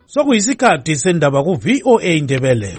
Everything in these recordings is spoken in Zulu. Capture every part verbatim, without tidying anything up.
Sokuyisikhathi sendaba ku V O A Indebele.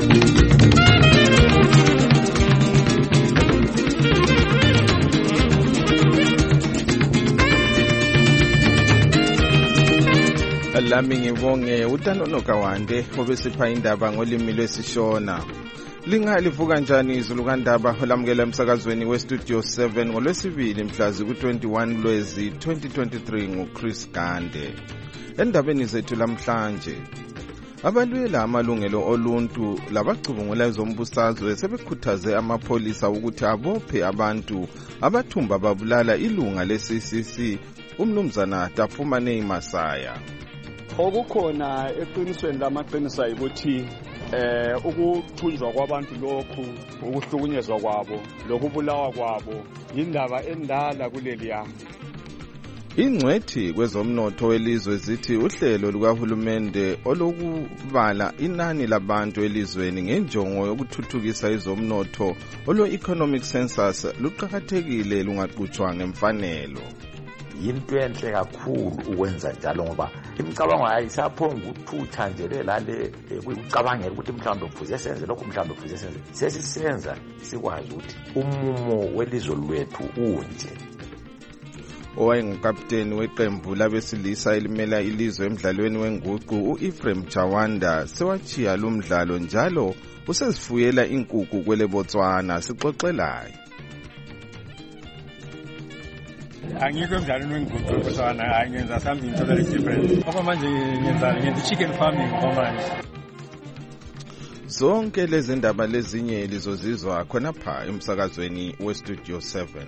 Lami ngibonge uTanono Kawande obesipha indaba ngolimi lwesishona. Lingalivuka kanjani izulu kandaba olamukela emsakazweni we Studio seven ngolwesibili mhlazi ku twenty-one Lwezi twenty twenty-three nguChris Gande. Endabeni zethu lamhlanje, abalwela amalungelo oluntu labacubungula ezombusazwe sebekhuthaze amapholisa ukuthi abophe abantu abathumba babulala ilunga le-C C C umnumzana Tafumane Masaya. Okukhona eqinisweni lamaqiniso ukuthi eh ukuthunjwa kwabantu lokhu, ukuhlukunyezwa kwabo, lokubulawa kwabo indaba endala kuleliya. Ingcwethi kwezomnotho welizwe zithi uhlelo lukahulumende olokubala inani labantu elizweni ngenjongo yokuthuthukisa izomnotho olo economic census luqhakathekile lungaqhutshwa ngemfanelo. Yinto enhle kakhulu ukwenza njalo ngoba imicabango ayisaphonga ukuthutha nje lelale ukucabangela ukuthi mhlawumbe kufuze senze lokho mhlawumbe kufuze senze. Sesisenza sikwazi ukuthi umumo welizwe lwethu unje. Owayengukapteni weqembu labesilisa elimela ilizwe emdlalweni wenguqu uEphraim Chawanda sewachiya lo mdlalo njalo usezifuyela inkukhu kwele Botswana. Sixoxelayo. Angikho emdlalweni wenguqu eBotswana, angenza something totally different. Ngoba manje ngenza ngenza chicken farming manje. Zonke lezi ndaba lezinye lizozizwa khona pha emsakazweni we Studio seven.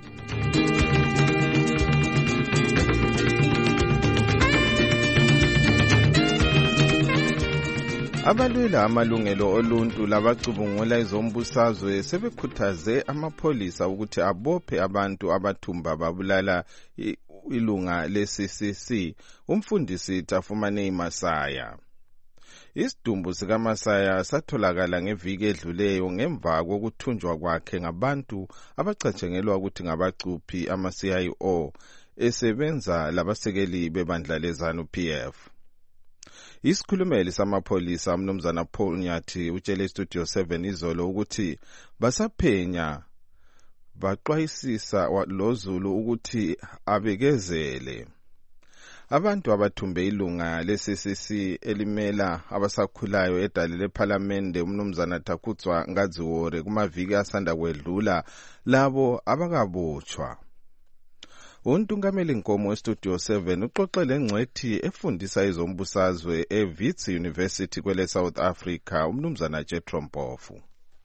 Abalwela amalungelo oluntu labacubungula ezombusazwe sebekhuthaze amapholisa ukuthi abophe abantu abathumba babulala ilunga le-C C C umfundisi Tafumane Masaya. Isidumbu sikaMasaya satholakala ngeviki edluleyo ngemva kokuthunjwa kwakhe ngabantu abacatshengelwa ukuthi ngabacuphi ama-C I O esebenza labasekeli bebandla leZANU P F. Isikhulumeli samapholisa umnumzana Paul Nyathi utshele Studio seven izolo ukuthi basaphenya baxwayisisa loZulu ukuthi abekezele. Abantu abathumbe ilunga le-C C C elimela abasakhulayo edale lePhalamende umnumzana Takutswa Ngadziwore kumaviki asanda kwedlula labo abakabotshwa. Untungameli Nkomo weStudio seven uxoxele ngcwethi efundisa izombusazwe eWits University kwele South Africa umnumzana Jethro Mpofu.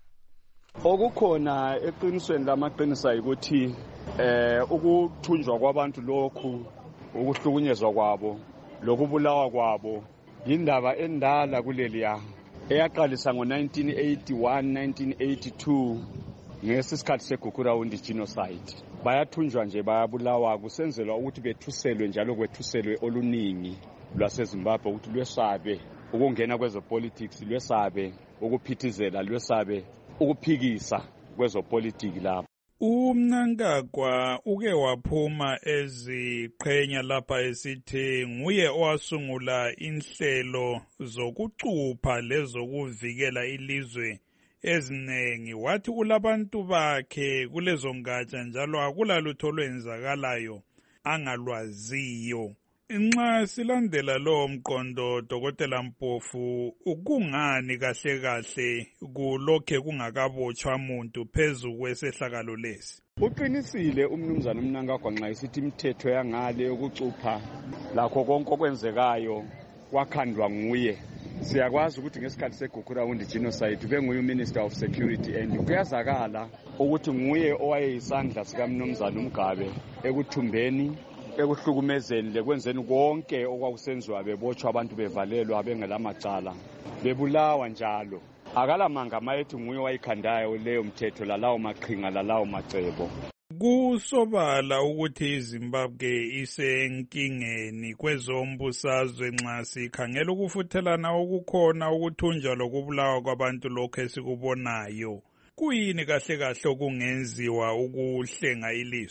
Okukhona eqinisweni lamaqiniso ukuthi eh ukuthunjwa kwabantu lokhu, ukuhlukunyezwa kwabo, lokubulawa kwabo indaba endala kuleliya eyaqalisa ngo nineteen eighty-one nineteen eighty-two ngesikhathi segugurawundi genocide. Bayathunjwa nje bayabulawa kusenzelwa ukuthi bethuselwe njalo kwethuselwe oluningi lwaseZimbabwe ukuthi lwesabe ukungena kwezopolitics, lwesabe ukuphithizela, lwesabe ukuphikisa kwezopolitiki lapha. UMnangagwa uke waphuma eziqhenya lapha esithi nguye owasungula inhlelo zokucupha lezokuvikela ilizwe ezinengi. Wathi kulabantu bakhe kulezo ngatsha njalo akulalutho olwenzakalayo angalwaziyo. Nxa silandela lo mqondo Dokotela Mpofu, ukungani kahle kahle kulokhe kungakabotshwa umuntu phezu kwesehlakalo lesi? Uqinisile umnumzana uMnangagwa nxa isithi imithetho yangale ukucupha lakho konke okwenzekayo wakhandwa nguye. Siyakwazi ukuthi ngesikhathi segugurawundi genocide benguye uMinister of Security and kuyazakala ukuthi nguye owayeyisandla sikaMnumzana uMgabe ekuthumbeni, ekuhlukumezeni lekwenzeni konke okwakusenziwa bebotshwa abantu bevalelwa bengelamacala bebulawa njalo. Akalamanga mayethi nguye wayikhandayo leyo mthetho lalawo maqhinga lalawo macebo. Kusobala ukuthi iZimbabwe isenkingeni kwezombusazwe nxa sikhangela ukufuthelana okukhona ukuthunjwa lokubulawa kwabantu lokho esikubonayo. Kuyini kahle kahle okungenziwa ukuhlenga ilizwe?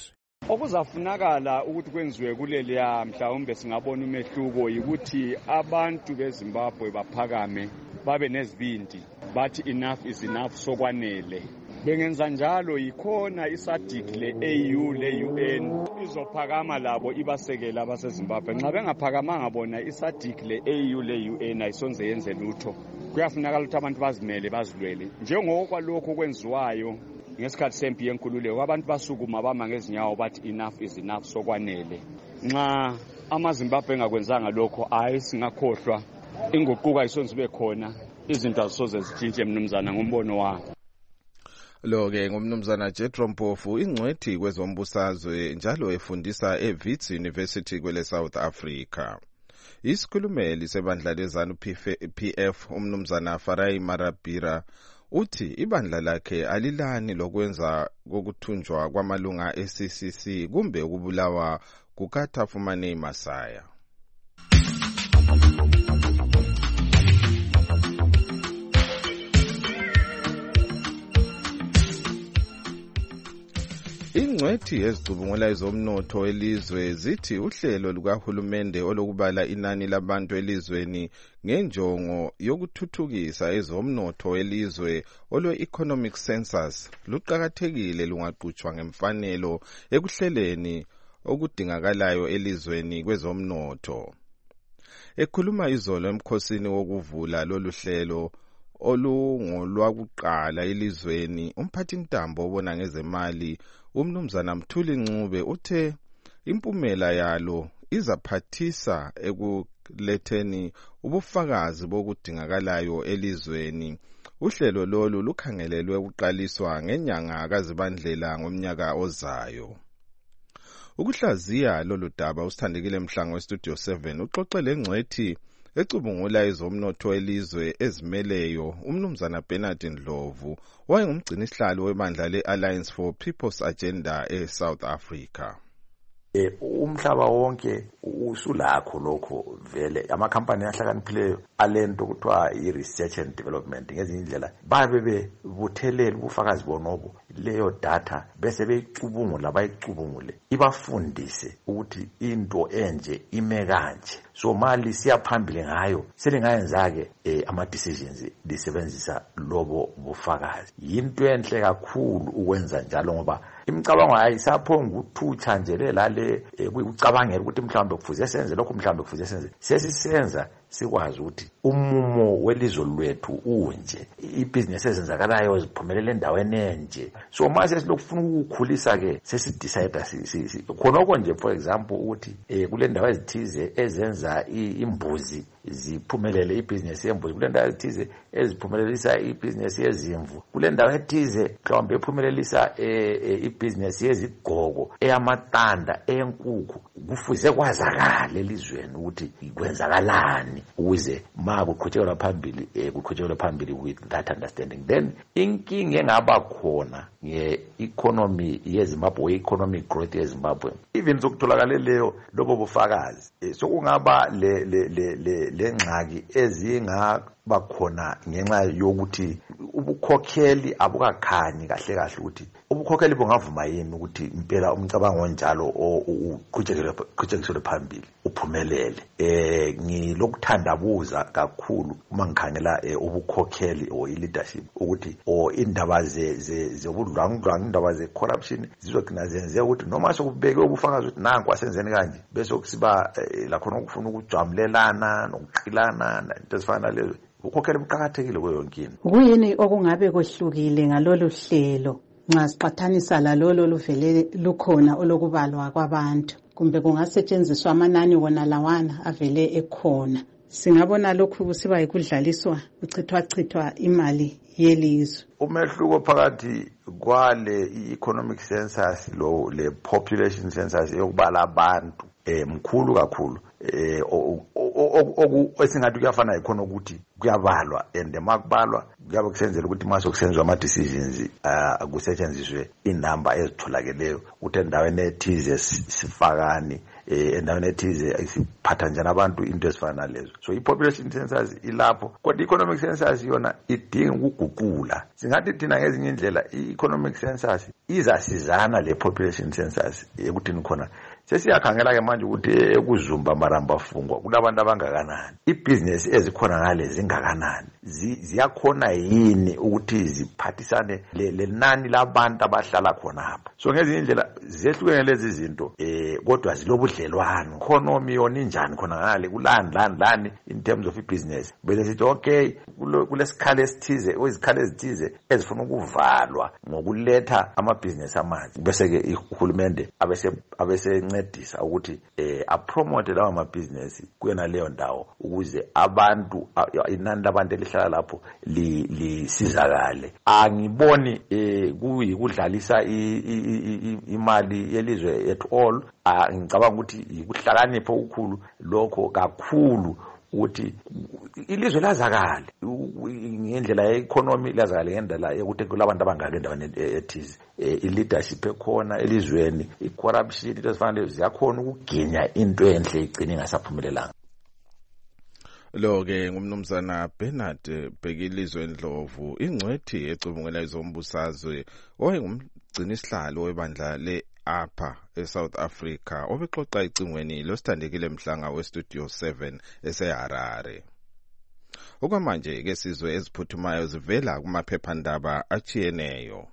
okuzafunakala ukuthi kwenziwe kuleliya mhlawumbe singabona umehluko yikuthi abantu beZimbabwe baphakame babe nezibindi bathi enough is enough sokwanele. Bengenza njalo yikhona iSADC le-A U le-U N izophakama labo ibasekela abaseZimbabwe. Nxa bengaphakamanga bona iSADC le-A U le-U N ayisonze yenze lutho. Kuyafunakala ukuthi abantu bazimele bazilwele njengokwalokho kwenziwayo ngesikhathi sempi yenkululeko. Abantu basukuma bama ngezinyawo bathi enough is enough sokwanele. Nxa amaZimbabwe engakwenzanga lokho hayi singakhohlwa inguquka ayisonze ibe khona, izinto azisoze zitshintshe mnumzana ngombono wami. Lo-ke ngumnumzana Jethro Mpofu, ingcwethi kwezombusazwe njalo efundisa eWits University kwele South Africa. Isikhulumeli sebandla lezanu P F umnumzana Farai Marabira uthi ibandla lakhe alilani lokwenza kokuthunjwa kwamalunga e-C C C kumbe ukubulawa kukaThafumani Masaya. Ingcwethi ezicubungula ezomnotho elizwe zithi uhlelo lukahulumende olokubala inani labantu elizweni ngenjongo yokuthuthukisa ezomnotho elizwe olwe-economic census luqakathekile lungaqhutshwa ngemfanelo ekuhleleni okudingakalayo elizweni kwezomnotho. Ekhuluma izolo emkhosini wokuvula lolu hlelo olungolwakuqala elizweni, umphathintambo obona ngezemali umnumzana Mthuli Ncube uthe impumela yalo izaphathisa ekuletheni ubufakazi bokudingakalayo elizweni. Uhlelo lolu lukhangelelwe ukuqaliswa ngenyanga kaZibandlela ngomnyaka ozayo. Ukuhlaziya lolu daba usithandekile Mhlango weStudio seven uxoxele engcwethi ecubungula ezomnotho elizwe ezimeleyo umnumzana Bernard Ndlovu wayengumgcinisihlalo webandla le-Alliance for People's Agenda eSouth Africa. Eh umhlaba wonke usulakho lokho vele amakhampani ahlakaniphileyo alento kuthiwa i-research and development ngezinye indlela babe bebuthelela ubufakazi bonobo leyo data bese beyicubungula bayicubungule ibafundise ukuthi into enje ime kanje. So mali siyaphambili ngayo selingayenza ke eh, ama decisions lisebenzisa lobo bufakazi. Yinto enhle kakhulu ukwenza njalo ngoba imicabango ayisaphonga ukuthutsha nje lale ukucabangela ukuthi mhlawumbe kufuze senze lokho mhlawumbe kufuze senze sesisenza sikwazi ukuthi umumo welizwe lwethu unje ibusiness ezenzakalayo ziphumelele endaweni enje. So mase silokufuna ukukhulisa ke sesidecide khona konje for example ukuthi eh kule ndawo ezithize ezenza imbuzi ziphumelele ibusiness yembuzi, kule ndawo ezithize eziphumelelisa ibusiness yezimvu, kule ndawo ethize mhlawumbe ephumelelisa ibusiness yezigqoko eyamatanda enkukhu. Kufuze kwazakala elizweni ukuthi ikwenzakalani ukuze ma kuqhutshekela phambili eh kuqhutshekela phambili with that understanding. Then inkinga engaba khona nge-economy yeZimbabwe, economic growth yeZimbabwe even sokutholakala leyo lobo bufakazi sokungaba le le le lengxaki ezingaba khona ngenxa yokuthi ubukhokheli abukakhanyi kahle kahle ukuthi ubukhokheli bungavuma yini ukuthi impela umcabango onjalo uqhutshekiswe phambili uphumelele. Eh ngilokuthandabuza kakhulu uma ngikhangela ubukhokheli o leadership ukuthi o indaba ze zobudlwangudlwangu indaba ze corruption zizogcina zenze ukuthi noma sokubeke ubufakazi ukuthi nanku asenzeni kanje bese kusiba la khona ukufuna ukujwamlelana nokuqilana into ezifana lezo. Ukhokhela buqhakathekile kweyonkini. Kuyini okungabe kohlukile ngalolu hlelo nxa siqathanisa lalolo luvele lukhona olokubalwa kwabantu kumbe kungasetshenziswa amanani wona lawana avele ekhona? Singabona lokhu kusiba yikudlaliswa uchithwa chithwa imali yelizwe. Umehluko phakathi kwale economic census lo le population census yokubala abantu eh mkhulu kakhulu eh esingathi kuyafana ikhona ukuthi kuyabalwa and makubalwa kuyabe kusenzela ukuthi mase kusenzwa ama decisions akusetshenziswe inamba ezitholakeleyo ukuthi endaweni ethize sifakani endaweni ethize isiphatha njani abantu into ezifana lezo. So i-population census ilapho, kodwa i-economic census yona idinga ukuguqula. Singathi thina ngezinye indlela i-economic census izasizana le-population census ekuthini khona sesiyakhangela ke manje ukuthi ekuzumba maramba fungwa kunabantu abangakanani, ibhizinesi ezikhona ngale zingakanani, ziyakhona yini ukuthi ziphathisane lenani labantu abahlala khona hapa. So ngezinye indlela zehlukene lezi zinto eh kodwa zilobudlelwano, economy yona injani khona ngale kulani lani lani in terms of business. Bese sithi okay kulesikhala esithize izikhala ezithize ezifuna ukuvalwa ngokuletha amabhizinesi amanzi, bese ke uhulumende abese abese ncedisa ukuthi eh apromote lawo amabhizinesi kuyena leyo ndawo ukuze abantu inani labantu elihlala lapho lisizakale. Angiboni eh kuyikudlalisa imali yelizwe at all. Ngicabanga ukuthi ikuhlakanipha okukhulu lokho kakhulu ukuthi ilizwe lazakale ngendlela ye-economy, lazakale ngendlela yokuthi kulabantu abangaka endaweni ethize, i-leadership ekhona elizweni, i-corruption into ezifana lezo ziyakhona ukugenya into enhle igcine ingasaphumelelanga. Lo-ke ngumnumzana Bernard Bhekilizwe Ndlovu, ingcwethi ecubungela izombusazwe owayengumgcini isihlalo webandla le-APA eSouth Africa, obexoxa icingweni losithandekile mhlanga weStudio seven eseHarare. Okwamanje ke sizwe eziphuthumayo zivela kumaphephandaba achiyeneyo.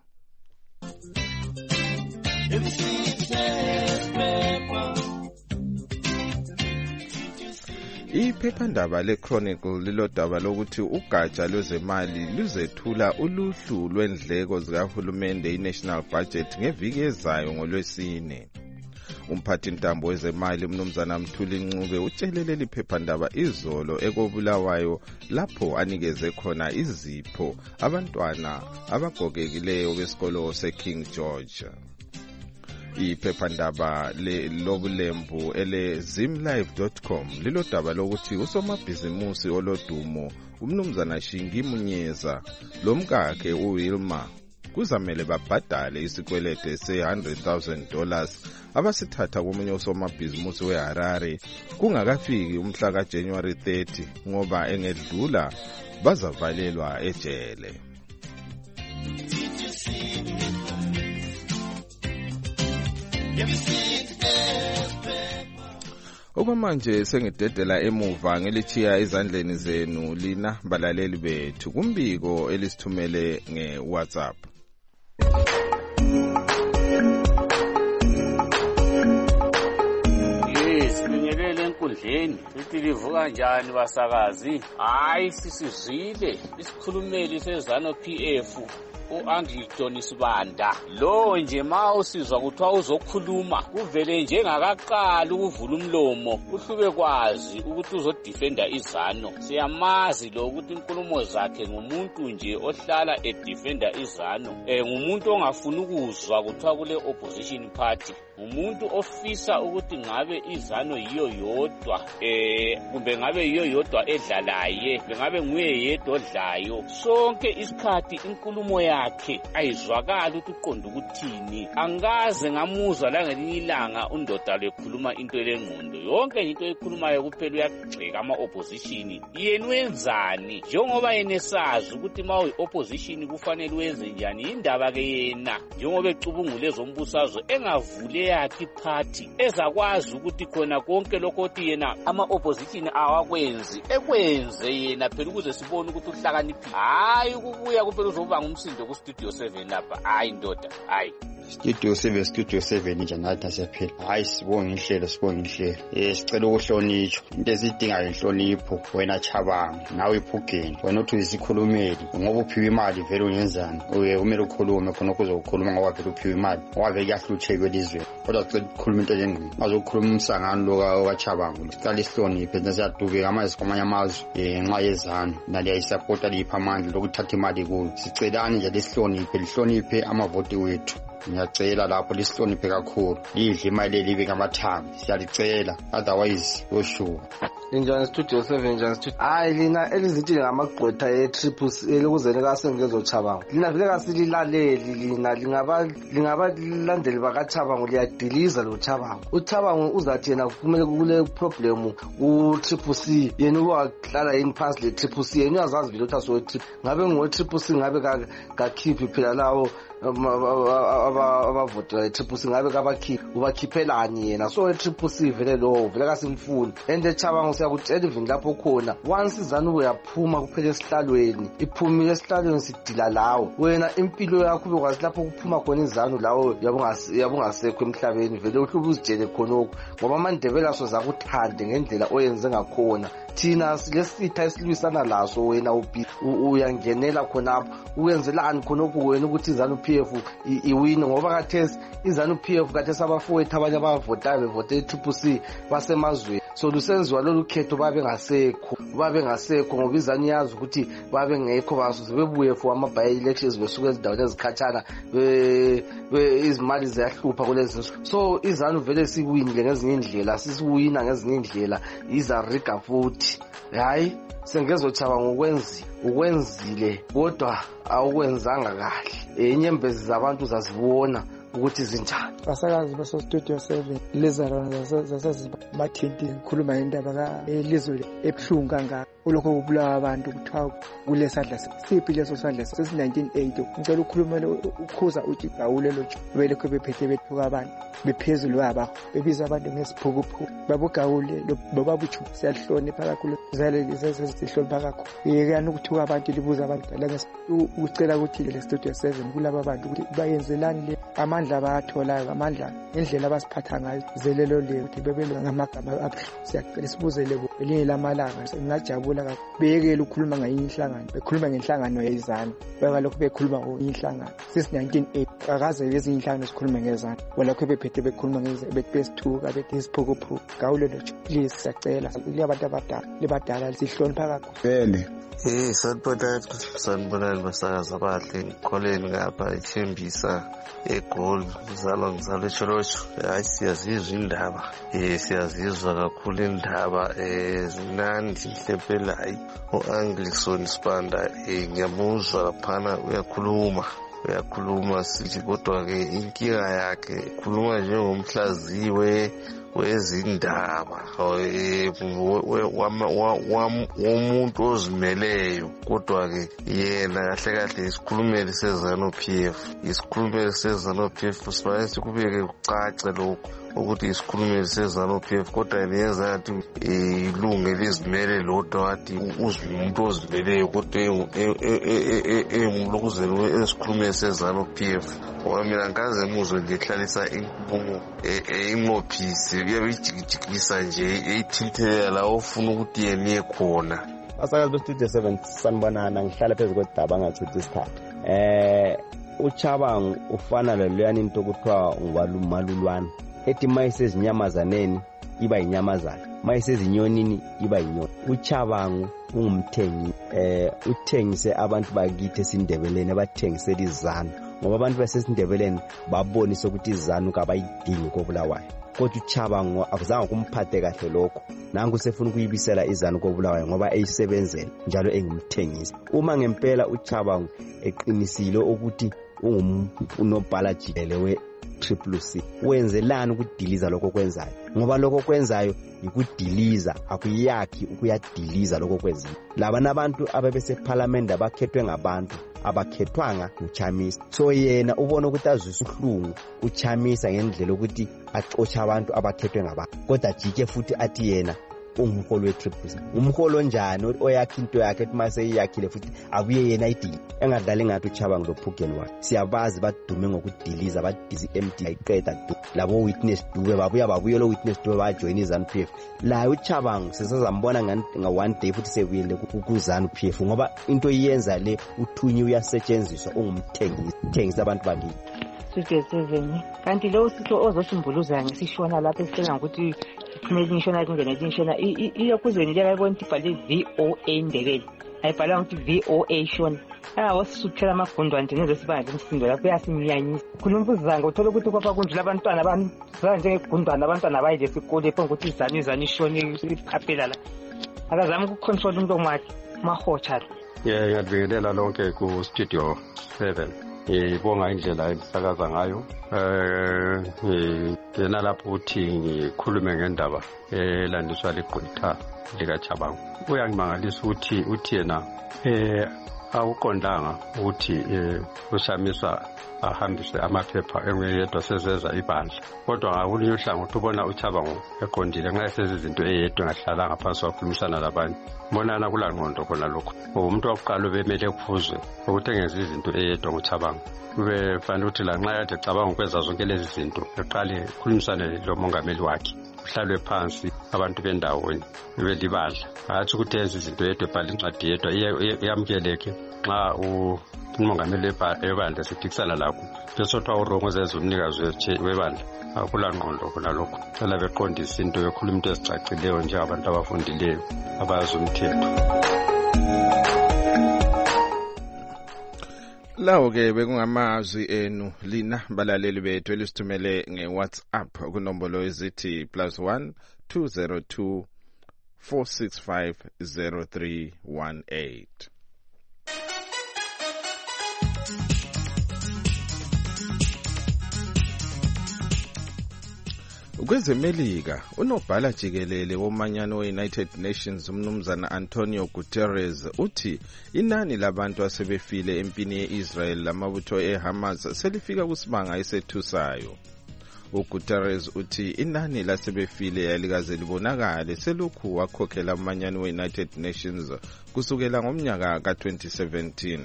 Iphephandaba le-Chronicle lilodaba lokuthi ugatsha lwezemali luzethula uluhlu lwendleko zikahulumende i-National Budget ngeviki ezayo ngoLwesine. Umphathi ntambo wezemali umnumzana Mthuli Ncube utshelele liphephandaba izolo ekobulawayo lapho anikeze khona izipho abantwana abagogekileyo besikolo seKing George. Iphephandaba lobulembu ele zimlive dot com lilodaba lokuthi usomabhizimusi olodumo umnumzana Shingi Munyeza lomkakhe uWilma kuzamele babhadale isikwelede se one hundred thousand dollars abasithatha komunye usomabhizimusi weHarare kungakafiki umhla kaJanuary thirty ngoba engedlula bazavalelwa ejele. Okwamanje sengidedela emuva ngelichiya izandleni zenu lina balaleli bethu kumbiko elisithumele ngeWhatsApp. Yes, nginyelele enkundleni sithi livuka njani basakazi? Hayi sisizwile isikhulumeli seZanu P F u-Angleton Sibanda lo nje ma usizwa kuthiwa uzokhuluma kuvele njengakaqala ukuvula umlomo uhlube kwazi ukuthi uzodefenda iZanu. Siyamazi lo ukuthi inkulumo zakhe ngumuntu nje ohlala edefenda iZanu, eh ngumuntu ongafuni ukuzwa kuthiwa kule opposition party, umuntu ofisa ukuthi ngabe iZanu yiyo yodwa eh kumbe ngabe yiyo yodwa edlalaye, ngabe nguye yedwa odlayo sonke isikhathi inkulumo yakhe ayizwakala ukuthi uqonda ukuthini. Angaze ngamuzwa la ngelinye ilanga undoda lekhuluma into lengqondo, yonke into ekhulumayo kuphela uyagxeka ama opposition. Yena wenzani njengoba yena esazi ukuthi ma uyi opposition kufanele wenze njani? Indaba ke yena njengoba ecubungule zombusazwe engavule yakhe party ezakwazi ukuthi khona konke lokho othi yena ama opposition awakwenzi ekwenze yena phela ukuze sibone ukuthi uhlakaniphile. Hayi ukubuya kuphela uzoba ngumsindo ku Studio seven lapha. Hayi ndoda, hayi Studio seven Studio seven nje nathi asiyaphela. Hayi sibonga inhlelo sibonga inhlelo. Eh sicela ukuhlonishwa. Into ezidingayo inhlonipho. Wena Chabanga nawe iphugeni. Wena uthi isikhulumeli ngoba uphiwe imali vele uyenzani? Uye kumele ukhulume khona ukuzokhuluma ngoba vele uphiwe imali. Wabe kuyahlutheka elizweni. Kodwa sicela ukukhuluma into engqini. Azokhuluma umsangano lo kaChabanga. Sicela isihloniphe nasiyadubeka amazwi kwamanye amazwi eh nxa yeZanu. Nali ayisupporta lipha amandla lokuthatha imali kuyo. Sicelani nje lesihloniphe lihloniphe amavoti wethu. ngiyacela lapho lisihloniphe kakhulu lidle imali elibi ngamathanga siyalicela otherwise yoshuka. Injani Studio seven njani studio. Hayi lina elizitile ngamagqwetha e-triple C elokuzeni kaSengezochabanga. Lina vele kasililaleli lina lingaba lingaba landeli bakaChabanga liyadiliza lo Chabanga. uChabanga uzathi yena kumele kule problem u-triple C yena uyahlala yini phansi le triple C yena uyazazi vele ukuthi aso trip ngabe ngo triple C ngabe kakhiphi phela lawo abavotela triple C ngabe kabakhiphi ubakhiphelani yena so triple C vele lo vele kasimfuni ende Chabanga siyakutshela even lapho khona once izanu uyaphuma kuphela esihlalweni iphumile esihlalweni sidila lawo wena impilo yakho bekwazi lapho kuphuma khona izanu lawo yabungasekho emhlabeni vele uhluba uzitshele khonoko ngoba amandebela aso zakuthande ngendlela oyenze ngakhona thina silesitha esilwisana laso wena uyangenela khonapho uyenzelani khonoko wena ukuthi izanu P F iwine ngoba kathesi izanu P F kathesi abafowethu abanye abavotayo bevote triple C basemazweni so lusenziwa lolu khetho babe ngasekho babe ngasekho ngoba izanu yazi ukuthi babe ngekho baso sebebuye for ama by elections besuke ezindaweni ezikhatshana izimali ziyahlupha kulezi so izanu vele siwinile ngezinye indlela sisiwina ngezinye indlela iza riga futhi hayi Sengezochabanga ukwenzi ukwenzile kodwa awukwenzanga kahle inyembezi zabantu zazibona ukuthi zinjani. Basakazi baso Studio seven lezarana zasezibathinti ngikhuluma indaba ka elizwe ebuhlungu kangaka ulokho ubulawa abantu kuthiwa kulesadla siphi leso sadla sesi nineteen eighty ngicela ukukhulumela ukhuza uthi gawulelo vele kube phethe bethuka abantu bephezulu baba bebiza abantu ngesiphukuphuku babugawule bababuchu siyahlonipha kakhulu zale sesihlonipha kakhulu yekani ukuthuka abantu libuza abantu la ukucela ukuthi le Studio seven kulabo abantu ukuthi bayenzelani le amandla abatholayo amandla indlela abasiphatha ngayo zelelo le ukuthi bebele ngamagama abuhlungu siyacela sibuzele elinye lamalanga ngingajabula kakhulu beyekele ukukhuluma ngayinhlangano bekhuluma ngenhlangano yezana bekalokho bekhuluma ngeinhlangano since nineteen eighty akaze ezinye inhlangano sikhuluma ngezana walokho bephethe bekhuluma ngezibethisithuka bethi isiphukuphuku gawule lo please siyacela liyabantu abadala libadala sihlonipha kakhulu vele Eh sanibonani sanibonani basakaza abahle ngikholeni ngapha ethembisa egoli ngizalwa ngizalwa eCholocho hayi siyazizwa indaba eh siyazizwa kakhulu indaba eh zinandi mhlempela hayi uAnglikson Sibanda eh ngiyamuzwa laphana uyakhuluma uyakhuluma sithi kodwa ke inkinga yakhe khuluma njengomhlaziwe wezindaba womuntu ozimeleyo kodwa ke yena kahle kahle isikhulumeli sezanu P F isikhulumeli sezanu P F sibaye sikubeke kucace lokho ukuthi isikhulumeli sezanu P F kodwa yenza ngathi ilungu elizimele lodwa wathi umuntu ozimeleyo kodwa engulokuzelo esikhulumeli sezanu P F ngoba mina ngaze muzwe ngihlalisa inkulumo imophisi uyabijikijikisa nje eyithinthelela la ofuna ukuthi yeniye khona. Basakazi beStudio seven sanibonana ngihlala phezu kwedaba ngachithi isikhathi eh uChabanga ufana leluyani into okuthiwa ngwalumalulwana ethi mayisezinyamazaneni iba inyamazana mayisezinyonini iba inyoni. uChabanga ungumthengi eh uthengise abantu bakithi esindebeleni abathengisela izanu ngoba abantu basesindebeleni babonisa ukuthi izanu kabayidingi koBulawayo kodwa uChabanga akuzange kumphathe kahle lokho nangu sefuna ukuyibisela izanu koBulawayo ngoba eyisebenzela njalo engumthengisi. Uma ngempela uChabanga eqinisile ukuthi ungumbhala jikele we triple C wenzelani ukudiliza lokho kwenzayo ngoba lokho kwenzayo ikudiliza akuyakhi ukuyadiliza lokho kwenziwa. Laba nabantu ababese parliament abakhethwe ngabantu abakhethwanga uChamisa so yena ubona ukuthi azwisa uhlungu uChamisa ngendlela ukuthi axotsha abantu abakhethwe ngabantu kodwa jike futhi athi yena umholo we-triple C umholo njani oyakha into yakhe ethi mase iyakhile futhi abuye yena idili engadlali ngathi uChabanga lo Phugeni wakhe siyabazi badume ngokudiliza badizi M D ayiqeda du labo witness dube babuya babuye lo witness dube bajoin izanu P F la uChabanga sesazambona nga one day futhi sebuyele kuzanu P F ngoba into iyenza le uthunyi uyasetshenziswa ungumthengisi thengisa abantu bakithi. Studio seven kanti lo sitho ozosumbuluza ngisishona lapha esicela ukuthi kumele ngishona kungena ngishona iyokuzweni leyabona ukuthi ibhale V O A Ndebele ayibhalwa ukuthi V O A shona awo sisuthela amagundwane njengenze sibanga umsindo lapho yasinyanyisa khona umbuzanga uthola ukuthi kwapha kunjula abantwana abantwana njengegundwane abantwana bayile esikole epho ukuthi izani izani ishone iphaphela la akazama ukucontrol umlomo wakhe mahotsha yeah ngiyabingelela lonke ku studio seven ngibonga indlela elisakaza ngayo eh ngena lapho uthi ngikhulume ngendaba elandiswa ligqwetha lika Chabangu uyangimangalisa ukuthi uthi yena eh awuqondanga ukuthi usamiswa ahambise amaphepha engiyedwa sezeza ibandla kodwa ngakulunye uhlangothi ubona uChabangu eqondile nxa sezizinto eyedwa ngahlala ngaphansi kwakhulumisana labanye mbonana kulangqondo khona lokho umuntu oqala bemele kufuzwe ukuthi engenza izinto eyedwa ngoChabangu kube fanele ukuthi la nxa yade cabanga ukwenza zonke lezi zinto eqale khulumisane lo mongameli wakhe uhlalwe phansi abantu bendawo belibadla athi ukuthi yenza izinto yedwa ebhala incwadi yedwa iyamkeleke nxa umongameli webandla siphikisana lakho bese kuthiwa urongo zenza umnikazi webandla akulangqondo khona lokho cela beqondisa into yokhuluma into ezicacileyo njengabantu abafundileyo abazi umthetho. Lawo ke bekungamazwi enu lina balaleli bethu elisithumele ngeWhatsApp kunombolo ezithi plus one two zero two four six five zero three one eight. Kwezemelika unobhala jikelele womanyano we-United Nations umnumzana Antonio Guterres uthi inani labantu asebefile empini ye-Israel lamabutho eHamas selifika kusibanga esethusayo. uGuterres uthi inani lasebefile yalikaze libonakale selokhu wakhokhela umanyano we-United Nations kusukela ngomnyaka ka twenty seventeen.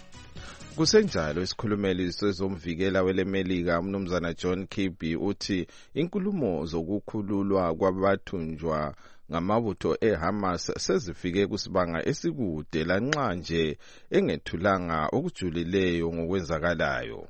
Kusenjalo isikhulumeli sezomvikela welemelika umnumzana John Kirby uthi inkulumo zokukhululwa kwabathunjwa ngamabutho eHamas sezifike kusibanga esikude lanxa nje engethulanga okujulileyo ngokwenzakalayo.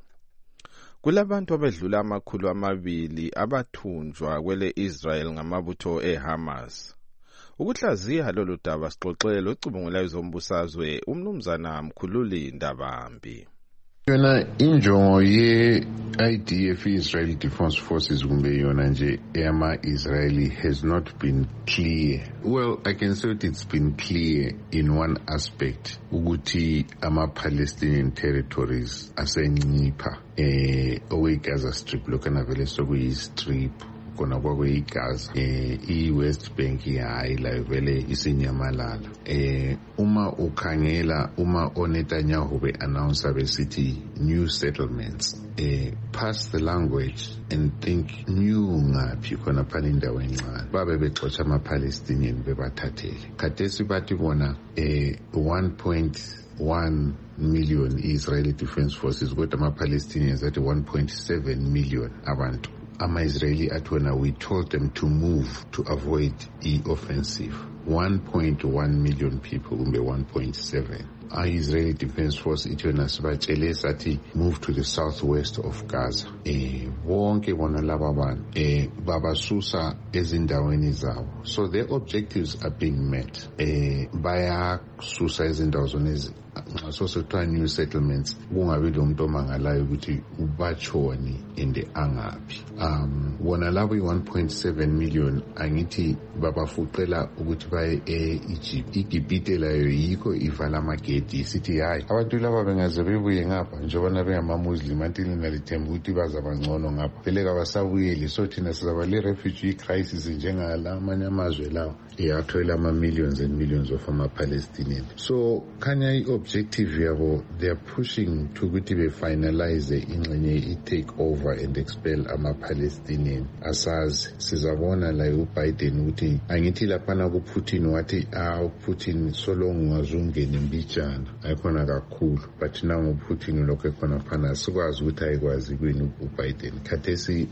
Kulabantu abedlula amakhulu amabili abathunjwa kwele Israel ngamabutho eHamas. Ukuhlaziya lolu daba sixoxele ocubungula izombusazwe umnumzana Mkhululi Ndabambi. Yona injongo ye I D F Israel Defense Forces kumbe yona nje ema Israeli has not been clear. Well, I can say it's been clear in one aspect ukuthi ama Palestinian territories asencipha eh owe Gaza Strip lokana vele sokuyi strip kona kwakwe iGaza eh iWest Bank yayi la vele isinyamalala eh uma ukhangela uma oNetanyahu be announce besithi new settlements eh pass the language and think new ngaphi khona phana indawo encane babe bexotsha ama Palestinian bebathathele khathesi bathi bona eh one point one million Israeli Defense Forces kodwa ama Palestinians at one point seven million abantu. Ama-Israeli atona, we told them to move to avoid the offensive. one point one million people, kumbe one point seven. Our Israeli Defense Force itona sibatshele sathi move to the southwest of Gaza. Eh bonke bona laba bantu eh babasusa ezindaweni zabo. So their objectives are being met. Eh baya susa ezindawo zonezi so sekuthiwa new settlements kungabi lo muntu omangalayo ukuthi ubachoni ende angaphi. Um wona labo i one point seven million angithi babafuqela ukuthi baye e-Egypt. iGibhite layo yikho ivala amagedi sithi hayi abantu laba bengaze bebuye ngapha njengoba bengama-Muslim antili nalithemba ukuthi bazabangcono ngapha vele kabasabuyeli so thina sizaba le-refugee crisis njengala amanye amazwe lawo eyathola ama-millions and millions of ama-Palestinian. So khanya i-objective yabo they are pushing to ukuthi be-finalize ingxenye i-take over and expel ama-Palestinian. Asazi sizabona la uBiden ukuthi angithi laphana kuPutin wathi ah uPutin solong ungazungena imbijana ayikhona kakhulu but now uPutin lokho ekhona phana sikwazi ukuthi ayikwazi kwini uBiden. Khathesi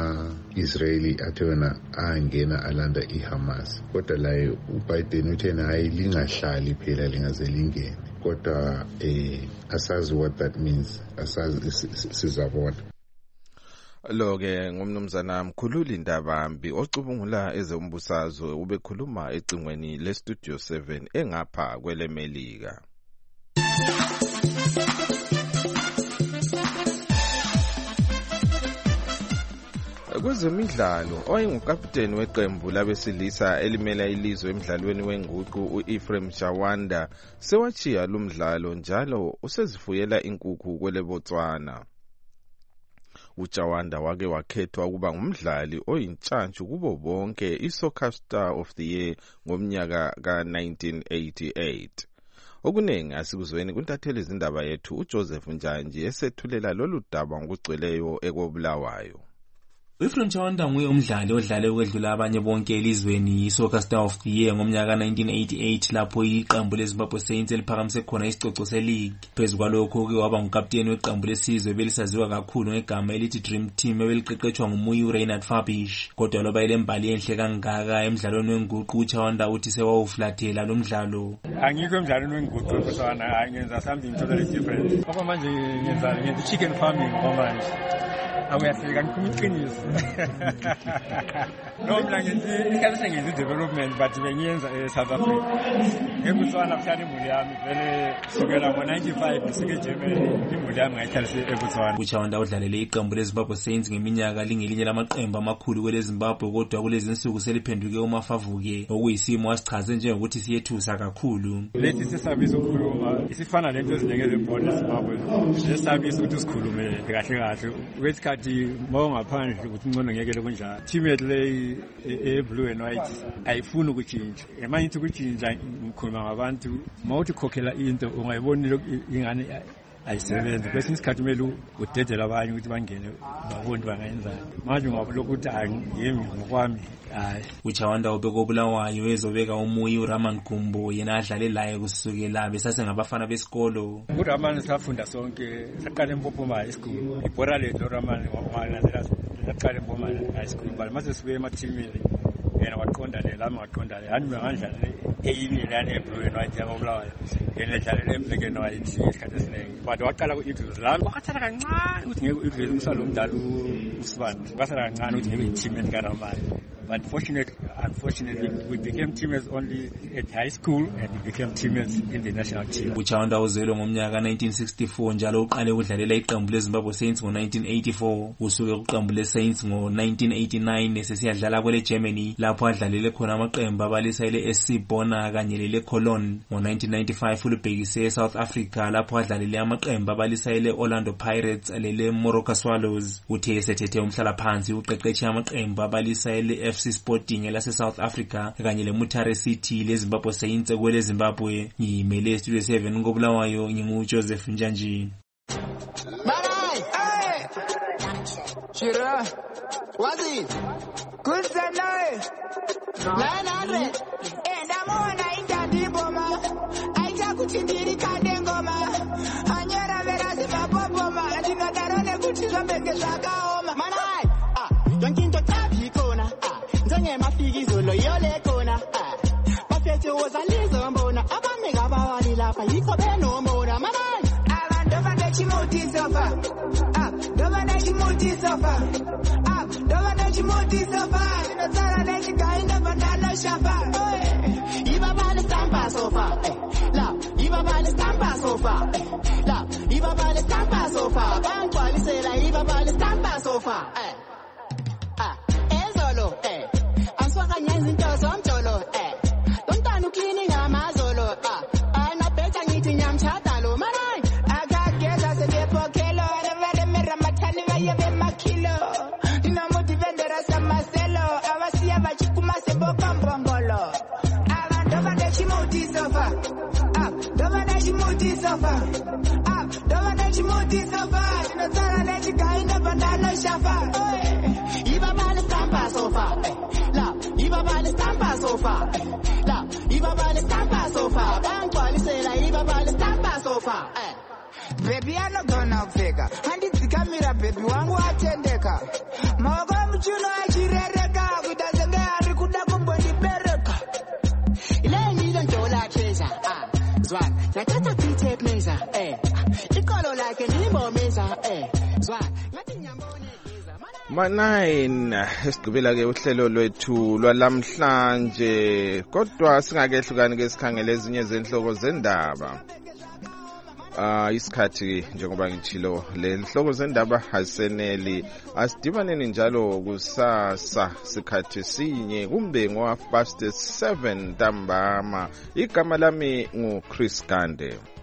ama-Israeli athona angena alanda iHamas kodwa la uBiden uthena hayi lingahlali phela lingaze lingene kodwa eh asazi what that means asazi sizabona. Lo ke ngumnumzana Mkhululi Ndabambi ocubungula ezombusazwe ubekhuluma ecingweni le Studio seven engapha kwelemelika. Kwezemidlalo, owayengukapteni weqembu labesilisa elimela ilizwe emidlalweni wenguqu u-Ephraim Chawanda sewachiya lumdlalo njalo usezifuyela inkukhu kwele Botswana. uChawanda wake wakhethwa ukuba ngumdlali oyintshantshu kubo bonke i-Soccer Star of the Year ngomnyaka ka nineteen eighty-eight. Okuningi asikuzweni kuntatheli izindaba yethu uJoseph Njanji esethulela lolu daba ngokugcweleyo ekobulawayo. uEphraim Chawanda nguye umdlali odlale ukwedlula abanye bonke elizweni i-Soccer Star of the Year ngomnyaka nineteen eighty-eight lapho iqembu leZimbabwe Saints eliphakamise khona isicoco se-league. Phezu kwalokho ke waba ngukapteni weqembu lesizwe belisaziwa kakhulu ngegama elithi Dream Team ebeliqeqetshwa nguMuyi Reinhard Fabish. Kodwa loba ilembali enhle kangaka emidlalweni wenguqu uChawanda uthi sewawuflathela lo mdlalo. Angikho emidlalweni wenguqu eBotswana, ngenza something totally different. Ngoba manje ngenza ngenza chicken farming manje. Awuyafika ngiqiniso. No mina ngenza isikhathi sengenza development but bengiyenza eSouth Africa. ngeBotswana kuhlala imuli yami vele sukela ngo ninety-five ngisuke eGermany imuli yami ngayithalise eBotswana. uChawanda udlalele iqembu leZimbabwe Saints ngeminyaka lingelinye lamaqembu amakhulu kwele Zimbabwe kodwa kulezi insuku seliphenduke umafavuke okuyisimo asichaze njengokuthi siyethusa kakhulu. Lethi sesabisa ukukhuluma isifana lento ezinenge zebhola eZimbabwe. Sesabisa ukuthi sikhulume kahle kahle. Wesikhathi mawungaphandle ukuthi ngcono ngeke kunjalo. Teammate le e-blue and white ayifuni ukutshintsha. Emanye ukuthi ukutshintsha ngikhuluma ngabantu mawuthi khokhela into ungayiboni ingane ayisebenzi bese isikhathi kumele udedela abanye ukuthi bangene babone bangayenzani. Manje ngoba lokuthi angiyimi ngokwami hayi. uChawanda ubeka obulawayo ezobeka uMuyi uRaman Gumbo yena adlale laye kusukela besase ngabafana besikolo. uRaman safunda sonke saqala eMpopoma High School. Ibhora lethu uRaman wangazela saqala eMpopoma High School bali mase sibe emathimini yena waqonda le lami waqonda le hani ngandlala eyini lana eBlue and White yabulawayo yena dlalela eBlack and White isikhathi esiningi but waqala ku-Eagles lami wakhathala kancane ukuthi ngeke u-Eagles umsalo umdala uSibanda wasala kancane ukuthi ngeke i-teammate kaRaman. But fortunately, unfortunately, we became teammates only at high school and we became teammates in the national team. uChawanda uzelwe ngomnyaka nineteen sixty-four njalo uqale ukudlalela iqembu leZimbabwe Saints ngo nineteen eighty-four. Usuke kuqembu leSaints ngo nineteen eighty-nine esesiyadlala kwele Germany lapho adlalele khona amaqembu abalisa ile S C Bona kanye lele Cologne. Ngo nineteen ninety-five ulibhekise eSouth Africa lapho adlalele amaqembu abalisa ile Orlando Pirates lele Moroka Swallows. Uthe esethethe umhlala phansi uqeqeshe amaqembu abalisa ile F C Sporting elase South Africa kanye le Mutare City leZimbabwe Saints kwele Zimbabwe. Ngimele Studio seven ngobulawayo nginguJoseph Njanji. Bye. Hey. Shira. Wazi. Good Sunday. nine hundred. Enda mona indandi boma. Aita kuchindiri kande ngoma. Anyera vera Zimbabwe boma. Ndingadarone kuti zvambenge zvakaoma. Manai. Ah, yonkinto tabi kona. Nzenge mafikizo loyole kona. Bafethu wozalizo mbona. Abanika abawali lapha yikho benomona. Manai. Abantu bandechimoti sofa. Ah, ndobandechimoti sofa. Ah, ndobandechimoti sofa. Ndinotsara nechikainda bandano shafa. Iba bale stampa sofa. La, iba bale stampa sofa. La, iba bale stampa sofa. Bangwalisela iba bale stampa sofa. Ah, ezolo eh. Answaka nyenzi into somjolo eh. Dontana ucleaning amazolo ah. Ana betha ngithi nyamchata lo manai. Akageza sebephokelo revele meramatani baye bemakilo. Dinamoti vendera samaselo abasiya bachikuma sebokambongolo. Abantu bandechimoti sofa. Ah, ndobandechimoti sofa. Ah, ndobandechimoti sofa. Ndinotsara nechikainda bandano shafa. Iba bale stampa sofa. La, iba bale stampa sofa. La, iba bale stampa sofa. Bangwalisela iba bale stampa sofa. Baby anogona kufika. Handidzikamira baby wangu atendeka. Maoko muchuno achirereka kutazenge ari kuda kumbondibereka. Ile ndilo ndola treasure. Ah, zwana. Natata tite meza. Eh. Ikolo like ndimbomeza. Eh. Zwana. Ngathi nyambone. Manine esigqibela ke uhlelo lwethu lwalamhlanje kodwa singakehlukani ke sikhangele ezinye zenhloko zendaba. Ah isikhathi njengoba ngitshilo le hloko zendaba aseneli asidibaneni njalo kusasa sikhathi sinye kumbe ngo half past seven ntambama. Igama lami ngu Chris Gande.